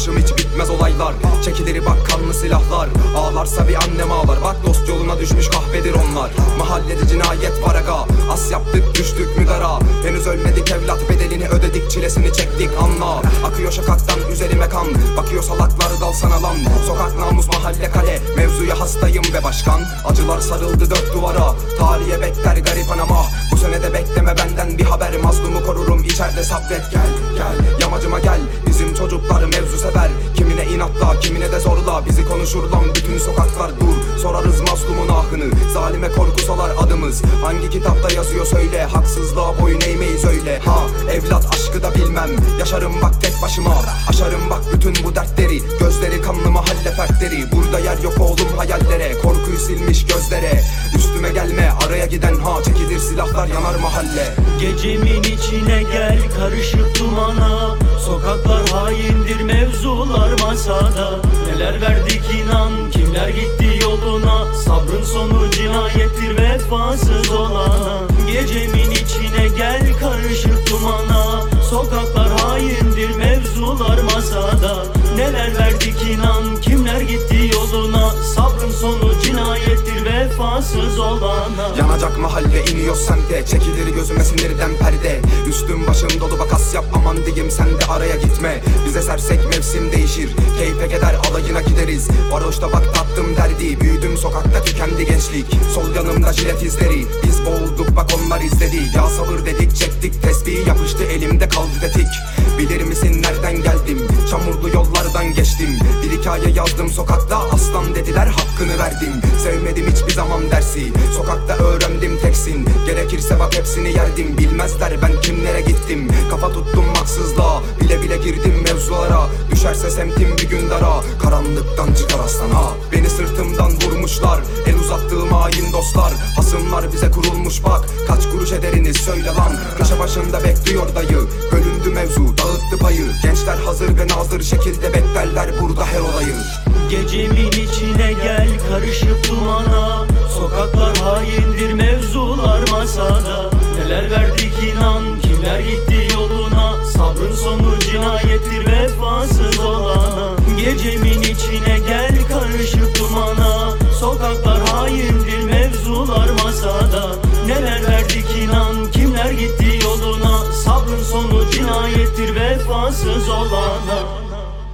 başım hiç bitmez olaylar. Çekilir bak kanlı silahlar. Ağlarsa bir annem ağlar. Bak dost yoluna düşmüş kahvedir onlar. Mahallede cinayet var aga. As yaptık düştük müdara. Henüz ölmedik evlat, bedelini ödedik, çilesini çektik anla. Akıyor şakaktan üzerime kan. Bakıyor salakları dal sana lan. Sokak namus mahalle kale. Mevzuya hastayım be başkan. Acılar sarıldı dört duvara. Tarihe bekler garip anama. Bu sene de bekleme benden bir haber. Mazlumu korurum içeride sabret, gel gel. Yamacıma gel, bizim çocuklar mevzu sever. Kimine inatla, kimine de zorla. Bizi konuşur lan bütün sokaklar, dur. Sorarız mazlumun ahını. Zalime korku salar adımız. Hangi kitapta yazıyor söyle. Haksızlığa boyun eğmeyiz öyle. Ha evlat aşkı da bilmem. Yaşarım bak tek başıma. Aşarım bak bütün bu dertleri. Gözleri kanlı mahalle fertleri. Burada yer yok oğlum hayallere. Korkuyu silmiş gözlere. Üstüme gelme araya giden ha. Çekilir silahlar yanar mahalle. Gecemin içine gel karışık dumana. Sokaklar haindir, mevzular masada. Neler verdik inan, kimler gitti yoluna. Sabrın sonu cinayettir vefasız olana. Gecemin içine gel karışık dumana. Sokaklar haindir, mevzular masada. Neler verdik inan, kimler gitti yoluna. Sabrın sonu cinayettir vefasız olana. Yanacak mahalle iniyor semte. Çekilir gözüme sinirden perde. Üstüm başım dolu bak as yap aman diyeyim, sen de araya gitme. Bize sersek mevsim değişir. Keyfe keder alayına gideriz. Varoşta bak tattım derdi. Büyüdüm sokakta tükendi gençlik. Sol yanımda jilet izleri. Biz boğulduk bak onlar izledi. Ya sabır dedik çektik tesbih. Yapıştı elimde kaldı tetik. Bilir misin nereden geldim? Çamurlu yollardan geçtim. Bir hikaye yazdım sokakta. Aslan dediler hakkını verdim. Sevmedim hiçbir zaman dersi. Sokakta öğrendim teksin. Gerekirse bak hepsini yerdim. Bilmezler ben kimlere gittim. Kafa tuttum haksızlığa. Bile bile girdim mevzulara. Düşerse semtim bir gün dara. Karanlıktan çıkar aslan ha. Beni sırtımdan vurmuşlar. El uzattığım hain dostlar. Hasımlar bize kurulmuş bak. Kaç kuruş ederiniz söyle lan. Köşe başında bekliyor dayı. Bölündü mevzu dağıttı payı. Gençler hazır ve nazır şekilde beklerler burada her olayı. Gecemin içine gel karışık dumana. Sokaklar haindir, mevzular masada. Neler verdik inan, kimler gitti yoluna. Sabrın sonu cinayettir vefasız olana. Gecemin içine gel karışık dumana. Sokaklar haindir, mevzular masada. Neler verdik inan, kimler gitti yoluna. Sabrın sonu cinayettir vefasız olana.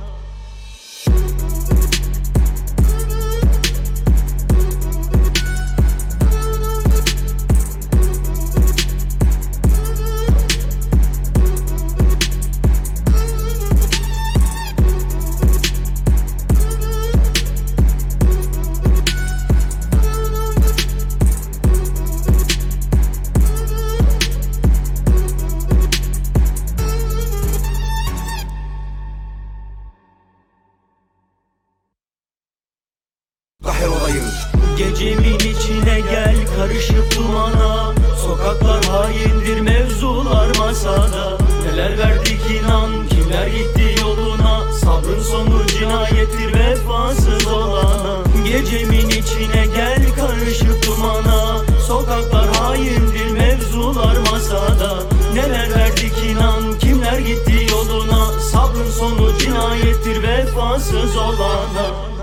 Gecemin içine gel karışık dumana. Sokaklar haindir, mevzular masada. Neler verdik inan, kimler gitti yoluna. Sabrın sonu cinayettir vefasız olana. Gecemin içine gel karışık dumana. Sokaklar haindir, mevzular masada. Neler verdik inan, kimler gitti yoluna. Sabrın sonu cinayettir vefasız olana.